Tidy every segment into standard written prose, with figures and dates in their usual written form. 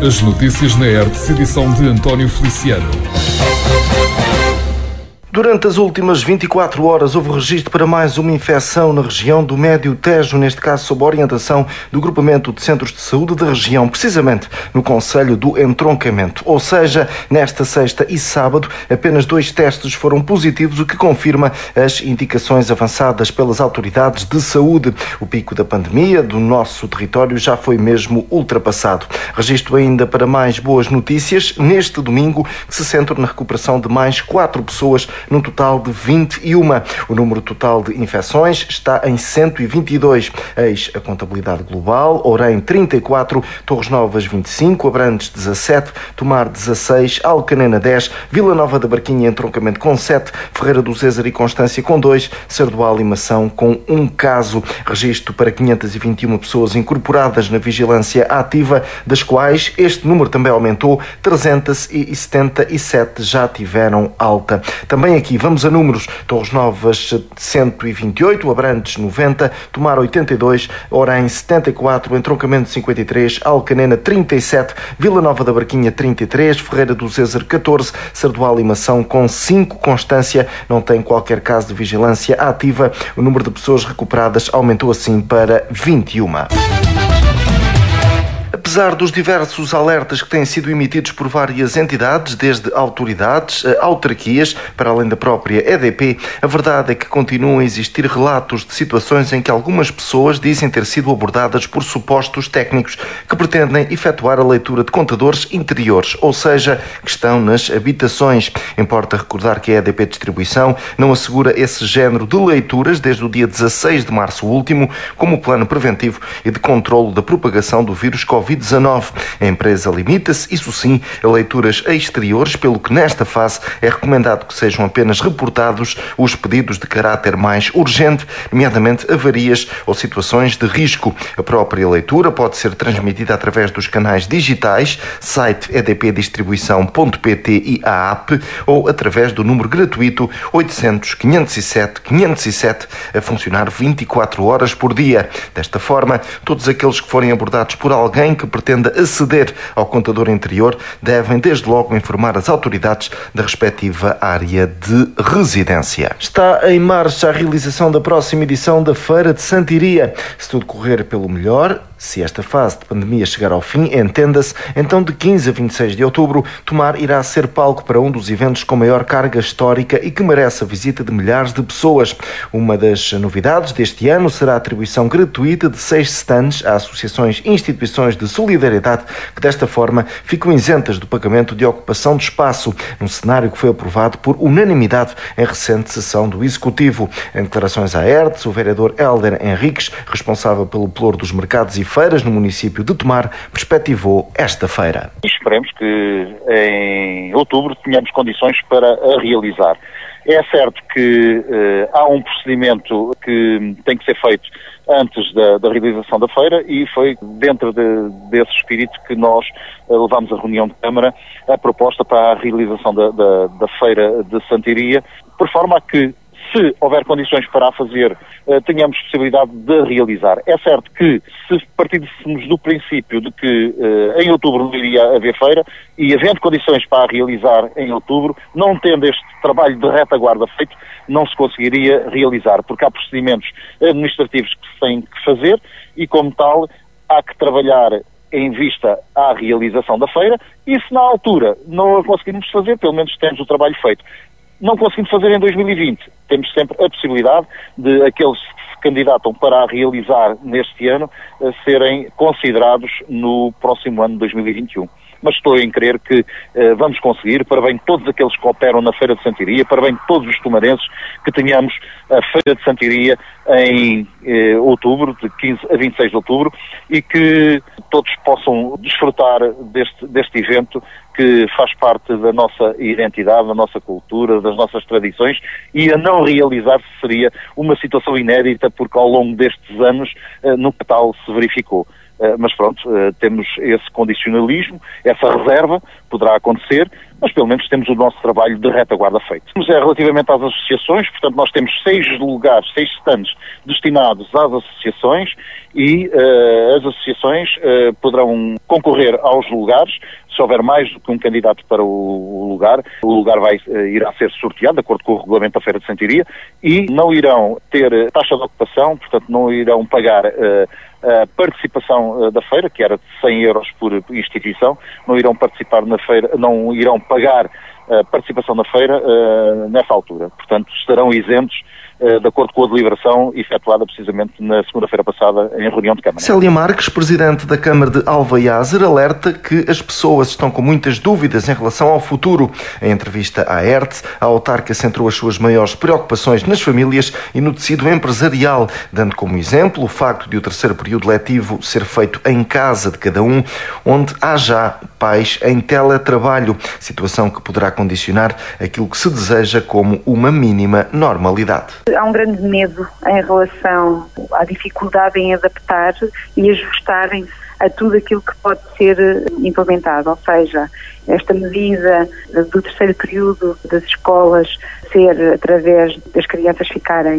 As notícias na ERTE, edição de António Feliciano. Durante as últimas 24 horas houve registro para mais uma infecção na região do Médio Tejo, neste caso sob a orientação do Grupamento de Centros de Saúde da região, precisamente no concelho do Entroncamento. Ou seja, nesta sexta e sábado, apenas 2 testes foram positivos, o que confirma as indicações avançadas pelas autoridades de saúde. O pico da pandemia do nosso território já foi mesmo ultrapassado. Registro ainda para mais boas notícias neste domingo, que se centram na recuperação de mais 4 pessoas, num total de 21. O número total de infecções está em 122. Eis a contabilidade global: Orem 34, Torres Novas 25, Abrantes 17, Tomar 16, Alcanena 10, Vila Nova da Barquinha Entroncamento com 7, Ferreira do Zézer e Constância com 2, Sardual e Mação com 1 caso. Registro para 521 pessoas incorporadas na vigilância ativa, das quais este número também aumentou, 377 já tiveram alta. Também aqui vamos a números: Torres Novas 128, Abrantes 90, Tomar 82, Orem 74, Entroncamento 53, Alcanena 37, Vila Nova da Barquinha 33, Ferreira do Zézer 14, Sardual e Mação com 5, Constância não tem qualquer caso de vigilância ativa. O número de pessoas recuperadas aumentou assim para 21. Apesar dos diversos alertas que têm sido emitidos por várias entidades, desde autoridades a autarquias, para além da própria EDP, a verdade é que continuam a existir relatos de situações em que algumas pessoas dizem ter sido abordadas por supostos técnicos que pretendem efetuar a leitura de contadores interiores, ou seja, que estão nas habitações. Importa recordar que a EDP Distribuição não assegura esse género de leituras desde o dia 16 de março último, como plano preventivo e de controlo da propagação do vírus Covid-19. A empresa limita-se, isso sim, a leituras exteriores, pelo que nesta fase é recomendado que sejam apenas reportados os pedidos de caráter mais urgente, nomeadamente avarias ou situações de risco. A própria leitura pode ser transmitida através dos canais digitais, site edpdistribuição.pt e a app, ou através do número gratuito 800 507 507, a funcionar 24 horas por dia. Desta forma, todos aqueles que forem abordados por alguém que pretenda aceder ao contador interior devem desde logo informar as autoridades da respectiva área de residência. Está em marcha a realização da próxima edição da Feira de Santiria. Se tudo correr pelo melhor, se esta fase de pandemia chegar ao fim, entenda-se, então de 15 a 26 de outubro, Tomar irá ser palco para um dos eventos com maior carga histórica e que merece a visita de milhares de pessoas. Uma das novidades deste ano será a atribuição gratuita de 6 stands a associações e instituições de solidariedade que desta forma ficam isentas do pagamento de ocupação de espaço, num cenário que foi aprovado por unanimidade em recente sessão do Executivo. Em declarações à ERTE, o vereador Hélder Henriques, responsável pelo Ploro dos Mercados e Feiras no município de Tomar, perspectivou esta feira. Esperemos que em outubro tenhamos condições para a realizar. É certo que há um procedimento que tem que ser feito antes da realização da feira e foi dentro desse espírito que nós levámos à reunião de Câmara a proposta para a realização da feira de Santiria, por forma a que, se houver condições para a fazer, tenhamos possibilidade de realizar. É certo que, se partíssemos do princípio de que em outubro não iria haver feira, e havendo condições para a realizar em outubro, não tendo este trabalho de retaguarda feito, não se conseguiria realizar, porque há procedimentos administrativos que se têm que fazer e, como tal, há que trabalhar em vista à realização da feira, e se na altura não a conseguirmos fazer, pelo menos temos o trabalho feito. Não conseguimos fazer em 2020. Temos sempre a possibilidade de aqueles que se candidatam para a realizar neste ano serem considerados no próximo ano de 2021. Mas estou em crer que vamos conseguir, para bem de todos aqueles que operam na Feira de Santiria, para bem de todos os tomarenses, que tenhamos a Feira de Santiria em outubro, de 15 a 26 de outubro, e que todos possam desfrutar deste evento que faz parte da nossa identidade, da nossa cultura, das nossas tradições, e a não realizar seria uma situação inédita, porque ao longo destes anos nunca tal se verificou. Mas pronto, temos esse condicionalismo, essa reserva, poderá acontecer, mas pelo menos temos o nosso trabalho de retaguarda feito. Relativamente às associações, portanto nós temos 6 lugares, 6 stands destinados às associações e as associações poderão concorrer aos lugares. Se houver mais do que um candidato para o lugar irá ser sorteado de acordo com o regulamento da Feira de Santiria e não irão ter taxa de ocupação, portanto não irão pagar a participação da feira, que era de 100 euros por instituição, não irão participar na feira, não irão pagar a participação na feira nessa altura. Portanto, estarão isentos de acordo com a deliberação efetuada precisamente na segunda-feira passada em reunião de Câmara. Célia Marques, presidente da Câmara de Alvaiazer, alerta que as pessoas estão com muitas dúvidas em relação ao futuro. Em entrevista à ERT, a autarca centrou as suas maiores preocupações nas famílias e no tecido empresarial, dando como exemplo o facto de o terceiro período letivo ser feito em casa de cada um, onde há já pais em teletrabalho, situação que poderá condicionar aquilo que se deseja como uma mínima normalidade. Há um grande medo em relação à dificuldade em adaptar e ajustarem-se a tudo aquilo que pode ser implementado, ou seja, esta medida do terceiro período das escolas ser através das crianças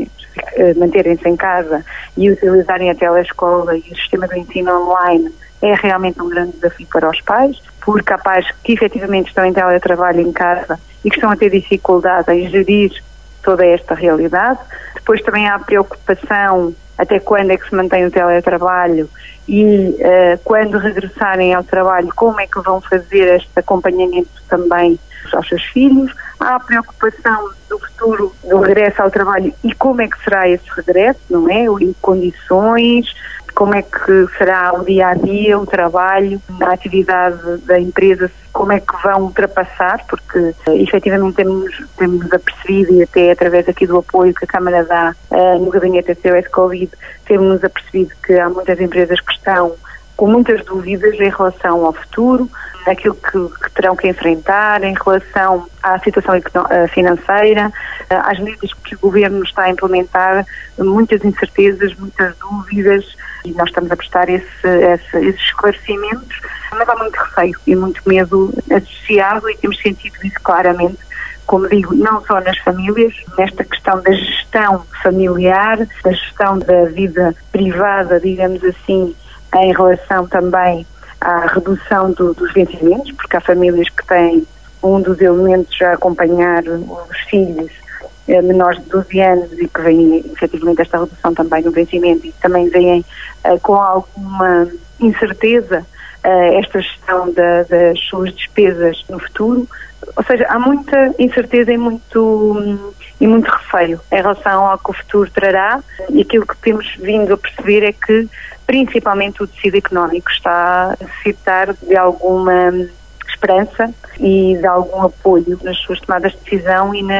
manterem-se em casa e utilizarem a telescola e o sistema de ensino online é realmente um grande desafio para os pais, porque há pais que efetivamente estão em teletrabalho em casa e que estão a ter dificuldade em gerir toda esta realidade. Depois também há a preocupação até quando é que se mantém o teletrabalho e quando regressarem ao trabalho, como é que vão fazer este acompanhamento também aos seus filhos. Há a preocupação do futuro do regresso ao trabalho e como é que será esse regresso, não é? Em condições, como é que será o dia-a-dia, o trabalho, a atividade da empresa, como é que vão ultrapassar, porque efetivamente temos apercebido, e até através aqui do apoio que a Câmara dá no gabinete SOS Covid, temos apercebido que há muitas empresas que estão com muitas dúvidas em relação ao futuro, aquilo que terão que enfrentar, em relação à situação financeira, às medidas que o Governo está a implementar, muitas incertezas, muitas dúvidas, e nós estamos a prestar esses esclarecimentos, mas há muito receio e muito medo associado e temos sentido isso claramente, como digo, não só nas famílias, nesta questão da gestão familiar, da gestão da vida privada, digamos assim, em relação também à redução dos vencimentos, porque há famílias que têm um dos elementos a acompanhar os filhos menores de 12 anos e que vêm efetivamente esta redução também no vencimento e também vêm com alguma incerteza esta gestão das suas despesas no futuro. Ou seja, há muita incerteza e muito receio em relação ao que o futuro trará, e aquilo que temos vindo a perceber é que principalmente o tecido económico está a necessitar de alguma esperança e de algum apoio nas suas tomadas de decisão e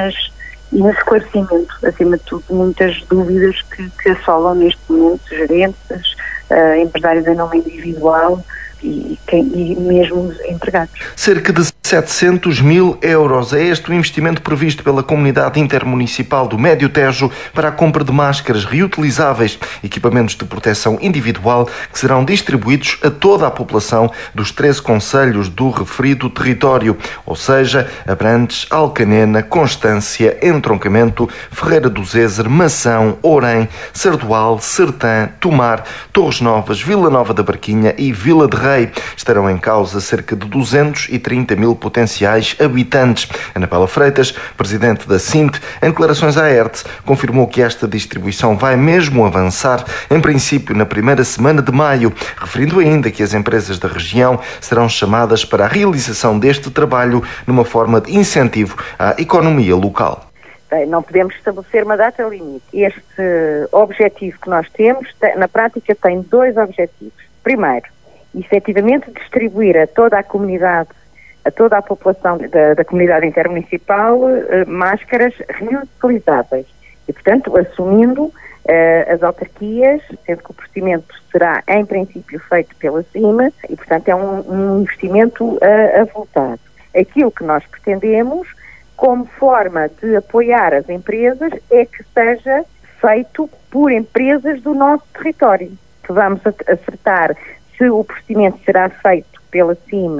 no esclarecimento, acima de tudo, muitas dúvidas que assolam neste momento gerentes, empresários em nome individual e mesmo os empregados. Cerca de 700 mil euros é este o investimento previsto pela Comunidade Intermunicipal do Médio Tejo para a compra de máscaras reutilizáveis, equipamentos de proteção individual que serão distribuídos a toda a população dos 13 concelhos do referido território, ou seja, Abrantes, Alcanena, Constância, Entroncamento, Ferreira do Zezer, Mação, Orém, Sardual, Sertã, Tomar, Torres Novas, Vila Nova da Barquinha e Vila de Rei. Estarão em causa cerca de 230 mil potenciais habitantes. Ana Paula Freitas, presidente da SINT, em declarações à ERT, confirmou que esta distribuição vai mesmo avançar, em princípio na primeira semana de maio, referindo ainda que as empresas da região serão chamadas para a realização deste trabalho numa forma de incentivo à economia local. Não podemos estabelecer uma data limite. Este objetivo que nós temos, na prática, tem 2 objetivos. Primeiro, efetivamente distribuir a toda a comunidade, a toda a população da comunidade intermunicipal, máscaras reutilizáveis. E, portanto, assumindo as autarquias, sendo que o procedimento será, em princípio, feito pela CIMA, e, portanto, é um investimento avultado. Aquilo que nós pretendemos, como forma de apoiar as empresas, é que seja feito por empresas do nosso território, que vamos acertar se o procedimento será feito pela CIMA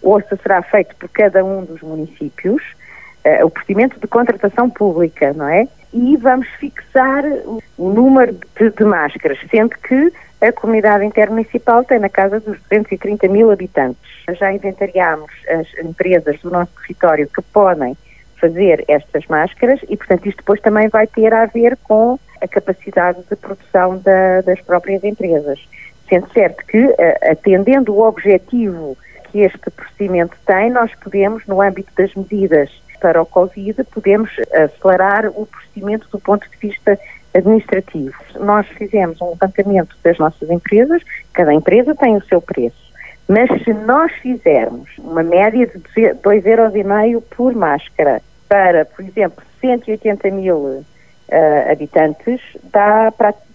ou se será feito por cada um dos municípios, o procedimento de contratação pública, não é? E vamos fixar o número de máscaras, sendo que a comunidade intermunicipal tem na casa dos 230 mil habitantes. Já inventariámos as empresas do nosso território que podem fazer estas máscaras e, portanto, isto depois também vai ter a ver com a capacidade de produção das próprias empresas. Sendo certo que, atendendo o objetivo que este procedimento tem, nós podemos, no âmbito das medidas para o Covid, podemos acelerar o procedimento do ponto de vista administrativo. Nós fizemos um levantamento das nossas empresas, cada empresa tem o seu preço, mas se nós fizermos uma média de 2,5 € por máscara para, por exemplo, 180 mil habitantes, dá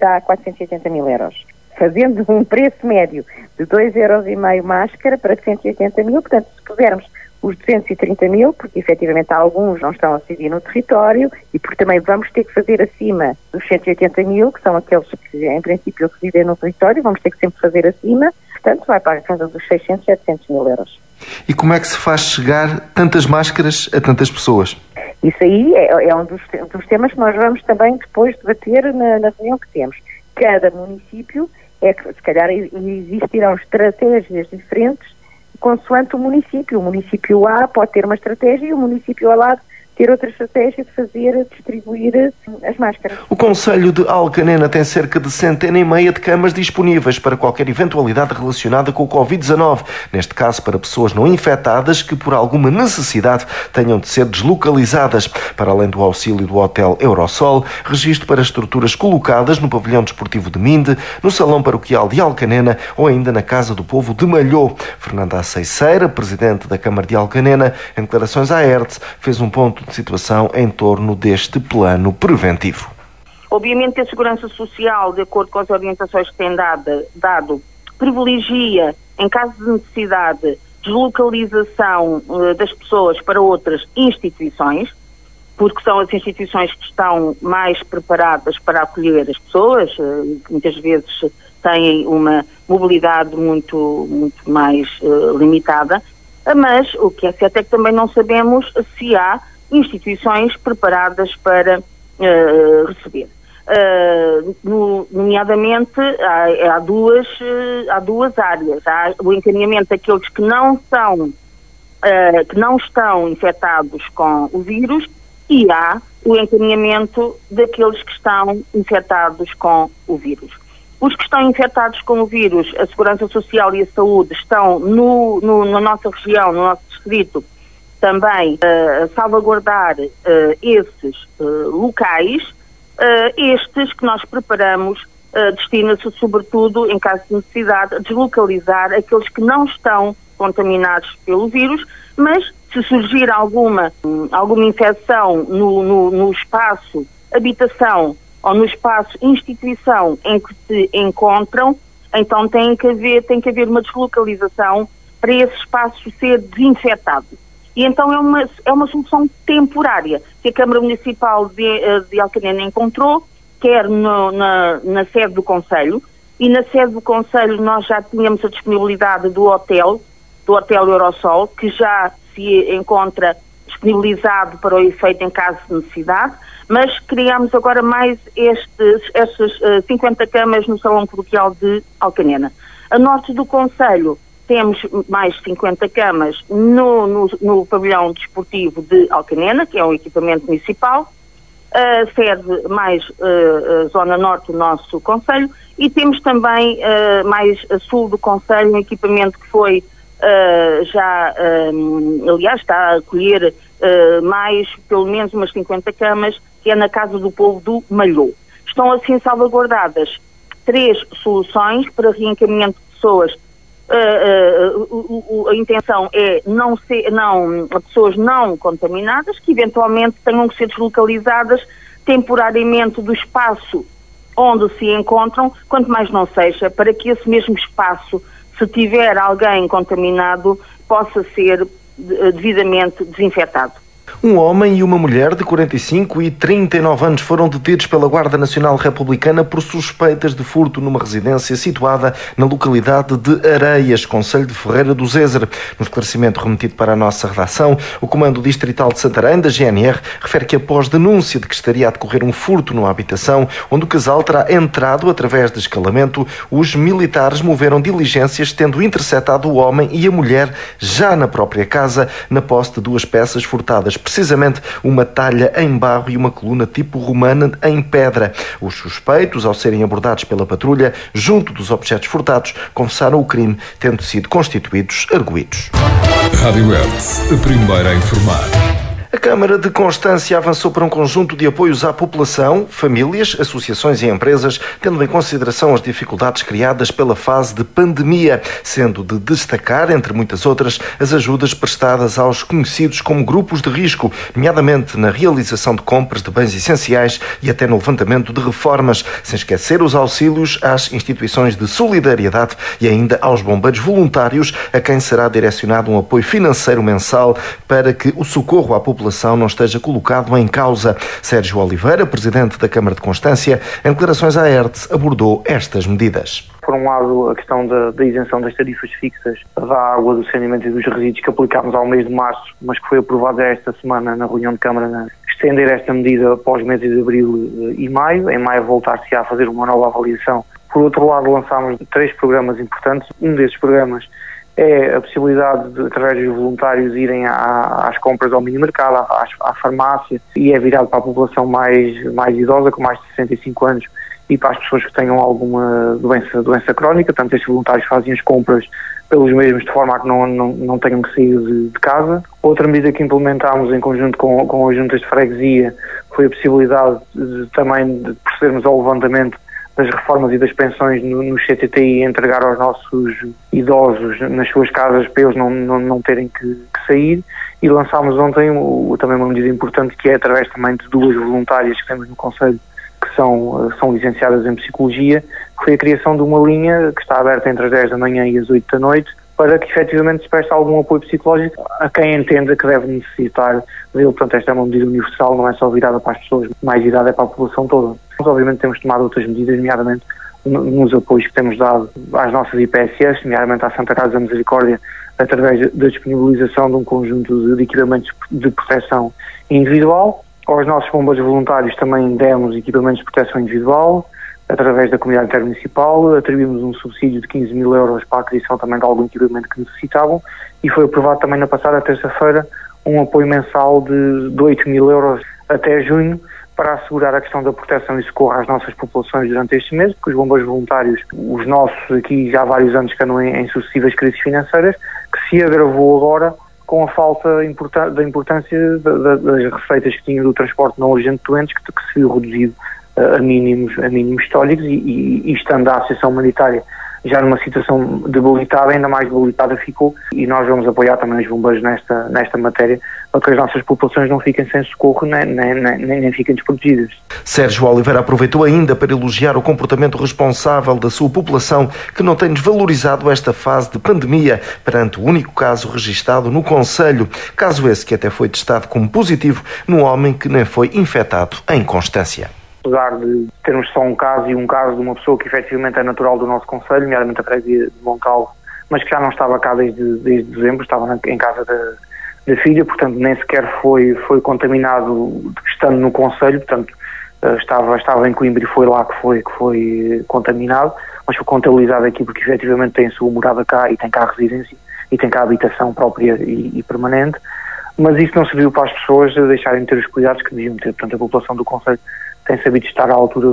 480 mil euros. Fazendo um preço médio de 2,5 € máscara para 180 mil, portanto, se pusermos os 230 mil, porque efetivamente alguns não estão a residir no território e porque também vamos ter que fazer acima dos 180 mil, que são aqueles que em princípio residem no território, vamos ter que sempre fazer acima, portanto vai para a casa dos 600, 700 mil euros. E como é que se faz chegar tantas máscaras a tantas pessoas? Isso aí é um dos temas que nós vamos também depois debater na reunião que temos. Cada município, se calhar existirão estratégias diferentes consoante o município. O município A pode ter uma estratégia e o município ao lado ter outra estratégia de distribuir as máscaras. O Concelho de Alcanena tem cerca de 150 de camas disponíveis para qualquer eventualidade relacionada com o Covid-19, neste caso para pessoas não infectadas que por alguma necessidade tenham de ser deslocalizadas. Para além do auxílio do Hotel Eurosol, registro para estruturas colocadas no pavilhão desportivo de Minde, no Salão Paroquial de Alcanena ou ainda na Casa do Povo de Malhô. Fernanda Aceiceira, presidente da Câmara de Alcanena, em declarações à ERTE, fez um ponto de situação em torno deste plano preventivo. Obviamente que a Segurança Social, de acordo com as orientações que tem dado, privilegia, em caso de necessidade, deslocalização das pessoas para outras instituições, porque são as instituições que estão mais preparadas para acolher as pessoas, que muitas vezes têm uma mobilidade muito mais limitada, mas o que é certo é que também não sabemos se há instituições preparadas para receber. Nomeadamente, há duas áreas. Há o encaminhamento daqueles que não estão infectados com o vírus e há o encaminhamento daqueles que estão infectados com o vírus. Os que estão infectados com o vírus, a Segurança Social e a Saúde estão na nossa região, no nosso distrito, também salvaguardar esses locais. Estes que nós preparamos destina-se sobretudo, em caso de necessidade, a deslocalizar aqueles que não estão contaminados pelo vírus, mas se surgir alguma infecção no espaço habitação ou no espaço instituição em que se encontram, então tem que haver uma deslocalização para esse espaço ser desinfetado. E então é uma solução temporária que a Câmara Municipal de Alcanena encontrou, quer na sede do Concelho, e na sede do Concelho nós já tínhamos a disponibilidade do Hotel Eurosol, que já se encontra disponibilizado para o efeito em caso de necessidade, mas criamos agora mais estas 50 camas no Salão Paroquial de Alcanena. A norte do Concelho temos mais 50 camas no pavilhão desportivo de Alcanena, que é um equipamento municipal, sede mais zona norte do nosso concelho, e temos também mais a sul do concelho, um equipamento que foi aliás, está a acolher mais, pelo menos umas 50 camas, que é na Casa do Povo do Malhô. Estão assim salvaguardadas 3 soluções para reencaminhamento de pessoas. A intenção é pessoas não contaminadas que eventualmente tenham que ser deslocalizadas temporariamente do espaço onde se encontram, quanto mais não seja, para que esse mesmo espaço, se tiver alguém contaminado, possa ser devidamente desinfetado. Um homem e uma mulher de 45 e 39 anos foram detidos pela Guarda Nacional Republicana por suspeitas de furto numa residência situada na localidade de Areias, concelho de Ferreira do Zezer. No esclarecimento remetido para a nossa redação, o Comando Distrital de Santarém, da GNR, refere que após denúncia de que estaria a decorrer um furto numa habitação, onde o casal terá entrado através de escalamento, os militares moveram diligências, tendo interceptado o homem e a mulher já na própria casa, na posse de duas peças furtadas, precisamente uma talha em barro e uma coluna tipo romana em pedra. Os suspeitos, ao serem abordados pela patrulha, junto dos objetos furtados, confessaram o crime, tendo sido constituídos arguidos. Rádio Hertz, a primeira a informar. A Câmara de Constância avançou para um conjunto de apoios à população, famílias, associações e empresas, tendo em consideração as dificuldades criadas pela fase de pandemia, sendo de destacar, entre muitas outras, as ajudas prestadas aos conhecidos como grupos de risco, nomeadamente na realização de compras de bens essenciais e até no levantamento de reformas, sem esquecer os auxílios às instituições de solidariedade e ainda aos bombeiros voluntários, a quem será direcionado um apoio financeiro mensal para que o socorro à população não esteja colocado em causa. Sérgio Oliveira, presidente da Câmara de Constância, em declarações à Hertz, abordou estas medidas. Por um lado, a questão da isenção das tarifas fixas da água, do saneamento e dos resíduos que aplicámos ao mês de março, mas que foi aprovada esta semana na reunião de Câmara, estender esta medida após os meses de abril e maio. Em maio voltar-se a fazer uma nova avaliação. Por outro lado, lançámos 3 programas importantes. Um desses programas é a possibilidade de, através dos voluntários, irem às compras ao mini-mercado, à farmácia, e é virado para a população mais idosa, com mais de 65 anos, e para as pessoas que tenham alguma doença crónica. Portanto, estes voluntários fazem as compras pelos mesmos, de forma a que não tenham que sair de casa. Outra medida que implementámos em conjunto com as juntas de freguesia foi a possibilidade também de procedermos ao levantamento das reformas e das pensões no CTTI, entregar aos nossos idosos nas suas casas para eles não terem que sair. E lançámos ontem também uma medida importante, que é através também de 2 voluntárias que temos no Conselho, que são licenciadas em Psicologia, que foi a criação de uma linha que está aberta entre as 10 da manhã e as 8 da noite, para que efetivamente se preste algum apoio psicológico a quem entenda que deve necessitar dele. Portanto, esta é uma medida universal, não é só virada para as pessoas, mais idade é para a população toda. Nós, obviamente, temos tomado outras medidas, nomeadamente nos apoios que temos dado às nossas IPSS, nomeadamente à Santa Casa da Misericórdia, através da disponibilização de um conjunto de equipamentos de proteção individual. Aos nossos bombeiros voluntários também demos equipamentos de proteção individual, através da comunidade intermunicipal. Atribuímos um subsídio de 15 mil euros para a aquisição também de algum equipamento que necessitavam, e foi aprovado também na passada terça-feira um apoio mensal de 8 mil euros até junho, para assegurar a questão da proteção e socorro às nossas populações durante estes meses, porque os bombeiros voluntários, os nossos aqui já há vários anos que andam em sucessivas crises financeiras, que se agravou agora com a falta da importância das receitas que tinham do transporte não urgente de doentes, que se viu reduzido a mínimos históricos, e estando a Associação Humanitária já numa situação debilitada, ainda mais debilitada ficou, e nós vamos apoiar também os bombeiros nesta matéria, para que as nossas populações não fiquem sem socorro nem fiquem desprotegidas. Sérgio Oliveira aproveitou ainda para elogiar o comportamento responsável da sua população, que não tem desvalorizado esta fase de pandemia perante o único caso registado no Concelho, caso esse que até foi testado como positivo num homem que nem foi infectado em Constância. Apesar de termos só um caso de uma pessoa que efetivamente é natural do nosso Concelho, nomeadamente a freguesia de Moncal, mas que já não estava cá desde dezembro, estava em casa da filha, portanto nem sequer foi contaminado estando no Concelho, portanto estava em Coimbra e foi lá que foi contaminado, mas foi contabilizado aqui porque efetivamente tem a sua morada cá e tem cá a residência e tem cá a habitação própria e permanente, mas isso não serviu para as pessoas deixarem de ter os cuidados que deviam ter. Portanto, a população do Concelho tem sabido estar à altura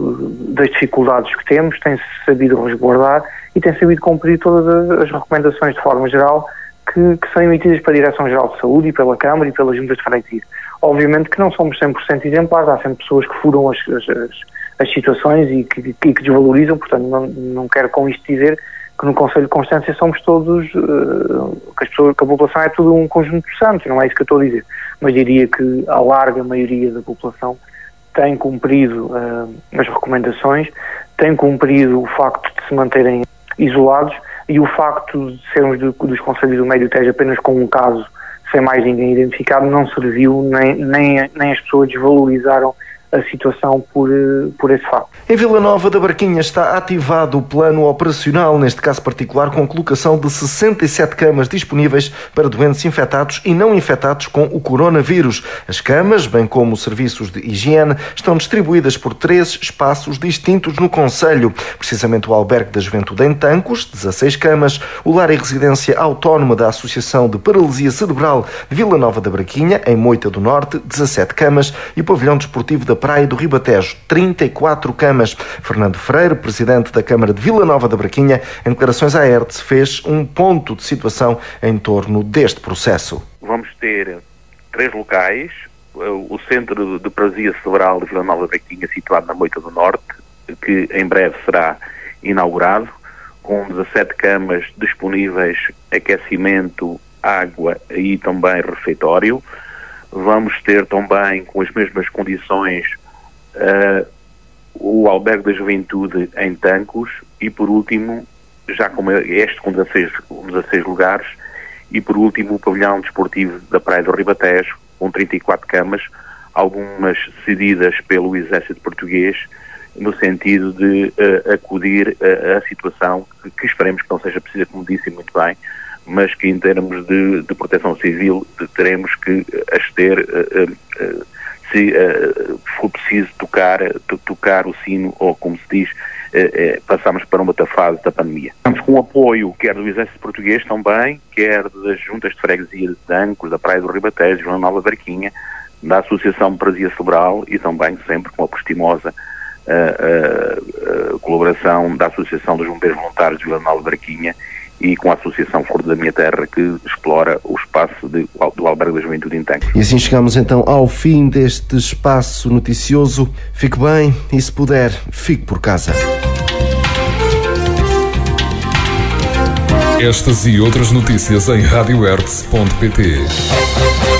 das dificuldades que temos, tem sabido resguardar e tem sabido cumprir todas as recomendações de forma geral que são emitidas pela Direção-Geral de Saúde e pela Câmara e pelas juntas de freguesia. Obviamente que não somos 100% exemplares, há sempre pessoas que furam as situações e que desvalorizam, portanto não quero com isto dizer que no Concelho de Constância somos todos, que a população é tudo um conjunto de santos, não é isso que eu estou a dizer, mas diria que a larga maioria da população tem cumprido as recomendações, tem cumprido o facto de se manterem isolados, e o facto de sermos dos Concelhos do Médio Tejo apenas com um caso sem mais ninguém identificado, não serviu, nem as pessoas desvalorizaram a situação por esse facto. Em Vila Nova da Barquinha está ativado o plano operacional, neste caso particular, com a colocação de 67 camas disponíveis para doentes infectados e não infectados com o coronavírus. As camas, bem como serviços de higiene, estão distribuídas por 3 espaços distintos no concelho. Precisamente o Albergue da Juventude em Tancos, 16 camas, o Lar e Residência Autónoma da Associação de Paralisia Cerebral de Vila Nova da Barquinha, em Moita do Norte, 17 camas, e o Pavilhão Desportivo da Praia do Ribatejo, 34 camas. Fernando Freire, presidente da Câmara de Vila Nova da Barquinha, em declarações à ERTE, fez um ponto de situação em torno deste processo. Vamos ter 3 locais, o Centro de Paralisia Cerebral de Vila Nova da Barquinha, situado na Moita do Norte, que em breve será inaugurado, com 17 camas disponíveis, aquecimento, água e também refeitório. Vamos ter também, com as mesmas condições, o Albergue da Juventude em Tancos e, por último, já como este com 16 lugares, e por último o Pavilhão Desportivo da Praia do Ribatejo, com 34 camas, algumas cedidas pelo Exército Português, no sentido de acudir a situação que esperemos que não seja precisa, como disse muito bem, mas que em termos de proteção civil teremos que as ter se for preciso tocar o sino, ou como se diz, passamos para uma outra fase da pandemia. Estamos com o apoio quer do Exército Português também, quer das juntas de freguesia de Tancos, da Praia do Ribatejo, Vila Nova da Barquinha, da Associação de Paralisia Cerebral e também sempre com a prestimosa colaboração da Associação dos Bombeiros Voluntários de Vila Nova da Barquinha e com a Associação Flor da Minha Terra, que explora o espaço do Albergue da Juventude em Tancos. E assim chegamos então ao fim deste espaço noticioso. Fique bem e, se puder, fique por casa. Estas e outras notícias em radioertz.pt.